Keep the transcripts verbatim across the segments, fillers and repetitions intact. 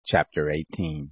Chapter eighteen.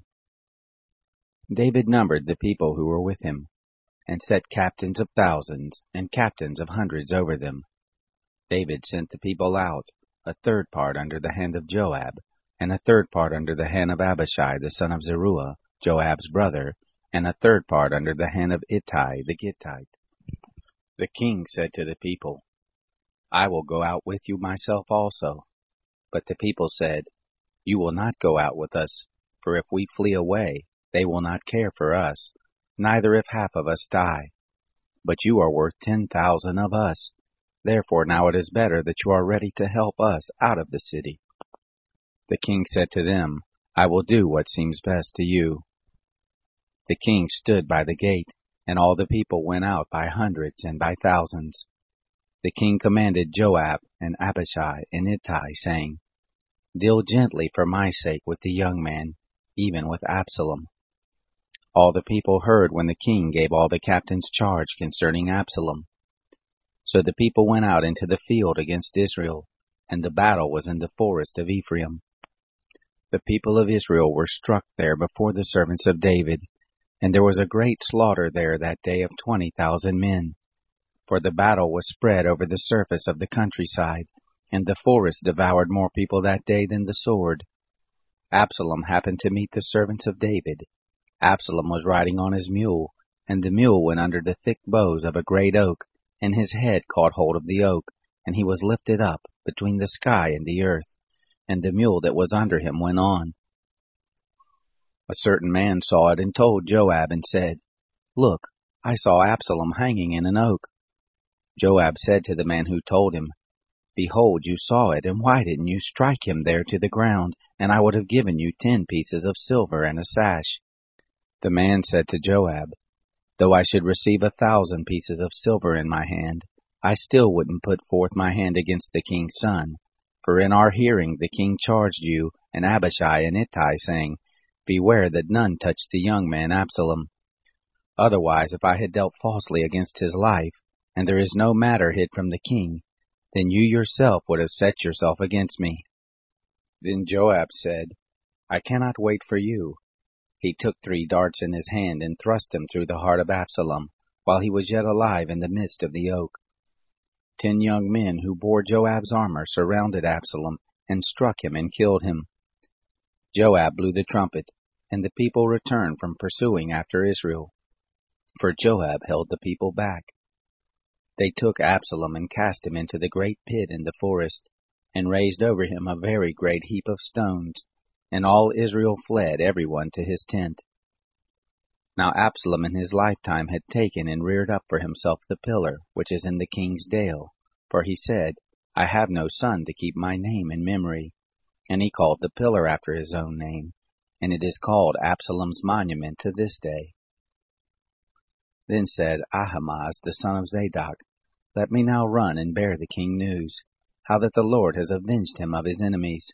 David numbered the people who were with him, and set captains of thousands and captains of hundreds over them. David sent the people out, a third part under the hand of Joab, and a third part under the hand of Abishai the son of Zeruiah, Joab's brother, and a third part under the hand of Ittai the Gittite. The king said to the people, I will go out with you myself also. But the people said, You will not go out with us, for if we flee away, they will not care for us, neither if half of us die. But you are worth ten thousand of us. Therefore now it is better that you are ready to help us out of the city. The king said to them, I will do what seems best to you. The king stood by the gate, and all the people went out by hundreds and by thousands. The king commanded Joab and Abishai and Ittai, saying, Deal gently for my sake with the young man, even with Absalom. All the people heard when the king gave all the captains charge concerning Absalom. So the people went out into the field against Israel, and the battle was in the forest of Ephraim. The people of Israel were struck there before the servants of David, and there was a great slaughter there that day of twenty thousand men. For the battle was spread over the surface of the countryside, and the forest devoured more people that day than the sword. Absalom happened to meet the servants of David. Absalom was riding on his mule, and the mule went under the thick boughs of a great oak, and his head caught hold of the oak, and he was lifted up between the sky and the earth, and the mule that was under him went on. A certain man saw it and told Joab and said, Look, I saw Absalom hanging in an oak. Joab said to the man who told him, Behold, you saw it, and why didn't you strike him there to the ground, and I would have given you ten pieces of silver and a sash. The man said to Joab, Though I should receive a thousand pieces of silver in my hand, I still wouldn't put forth my hand against the king's son. For in our hearing the king charged you and Abishai and Ittai, saying, Beware that none touch the young man Absalom. Otherwise, if I had dealt falsely against his life, and there is no matter hid from the king, then you yourself would have set yourself against me. Then Joab said, I cannot wait for you. He took three darts in his hand and thrust them through the heart of Absalom, while he was yet alive in the midst of the oak. Ten young men who bore Joab's armor surrounded Absalom, and struck him and killed him. Joab blew the trumpet, and the people returned from pursuing after Israel, for Joab held the people back. They took Absalom and cast him into the great pit in the forest, and raised over him a very great heap of stones, and all Israel fled every one to his tent. Now Absalom in his lifetime had taken and reared up for himself the pillar which is in the king's dale, for he said, I have no son to keep my name in memory. And he called the pillar after his own name, and it is called Absalom's monument to this day. Then said Ahimaaz the son of Zadok, Let me now run and bear the king news, how that the Lord has avenged him of his enemies.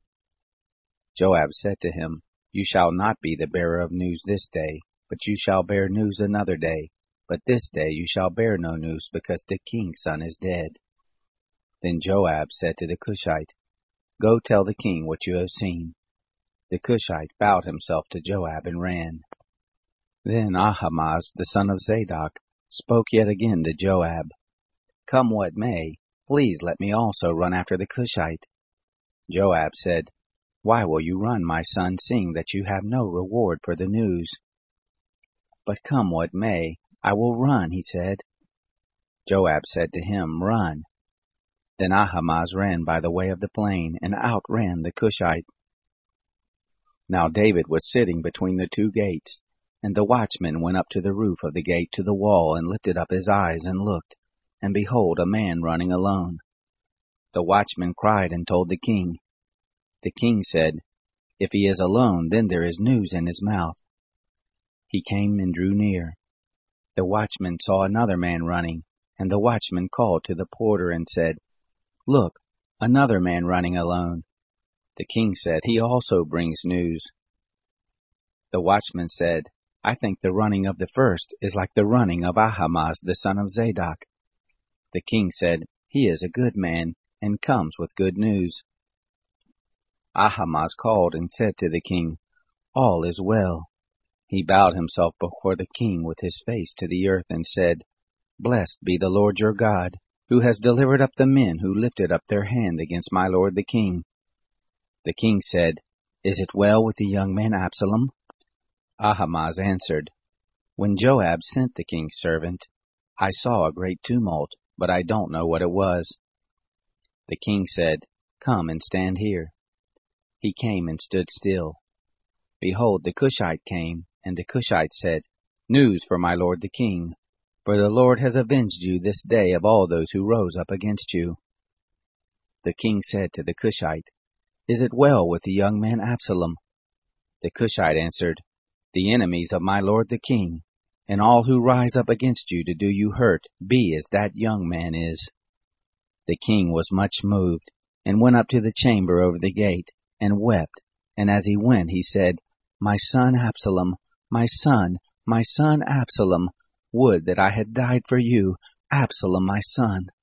Joab said to him, You shall not be the bearer of news this day, but you shall bear news another day. But this day you shall bear no news, because the king's son is dead. Then Joab said to the Cushite, Go tell the king what you have seen. The Cushite bowed himself to Joab and ran. Then Ahimaaz the son of Zadok spoke yet again to Joab, Come what may, please let me also run after the Cushite. Joab said, Why will you run, my son, seeing that you have no reward for the news? But come what may, I will run, he said. Joab said to him, Run. Then Ahimaaz ran by the way of the plain, and outran the Cushite. Now David was sitting between the two gates, and the watchman went up to the roof of the gate to the wall, and lifted up his eyes, and looked, and behold, a man running alone. The watchman cried and told the king. The king said, If he is alone, then there is news in his mouth. He came and drew near. The watchman saw another man running, and the watchman called to the porter and said, Look, another man running alone. The king said, He also brings news. The watchman said, I think the running of the first is like the running of Ahimaaz the son of Zadok. The king said, He is a good man, and comes with good news. Ahimaaz called and said to the king, All is well. He bowed himself before the king with his face to the earth and said, Blessed be the Lord your God, who has delivered up the men who lifted up their hand against my lord the king. The king said, Is it well with the young man Absalom? Ahimaaz answered, When Joab sent the king's servant, I saw a great tumult, but I don't know what it was. The king said, Come and stand here. He came and stood still. Behold, the Cushite came, and the Cushite said, News for my lord the king, for the Lord has avenged you this day of all those who rose up against you. The king said to the Cushite, Is it well with the young man Absalom? The Cushite answered, The enemies of my lord the king, and all who rise up against you to do you hurt, be as that young man is. The king was much moved, and went up to the chamber over the gate, and wept, and as he went he said, My son Absalom, my son, my son Absalom, would that I had died for you, Absalom my son.